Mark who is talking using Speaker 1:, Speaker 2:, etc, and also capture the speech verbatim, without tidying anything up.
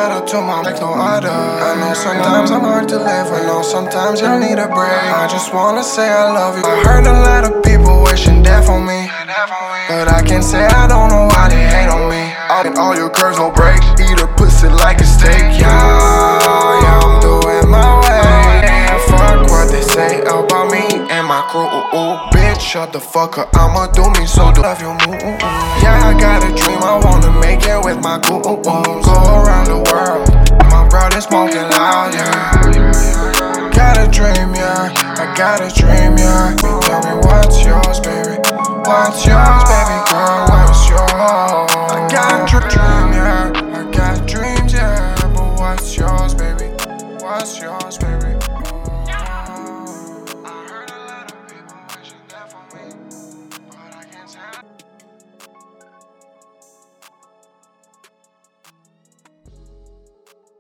Speaker 1: shout out to my like no other. I know sometimes I'm hard to live, I know sometimes you need a break. I just wanna say I love you. I heard a lot of people wishing death on me, but I can say I don't know why they hate on me. And all your curves don't break, eat a pussy like a steak. Yeah, yeah, I'm doing my way. And fuck what they say about me and my crew. Ooh, ooh. Bitch, shut the fuck up, I'ma do me so do love you move. Yeah, I got a dream, I wanna make it with my crew. Go around the world, my brother smoking loud, yeah. Got a dream, yeah, I got a dream, yeah. Tell me what's yours, baby, what's yours?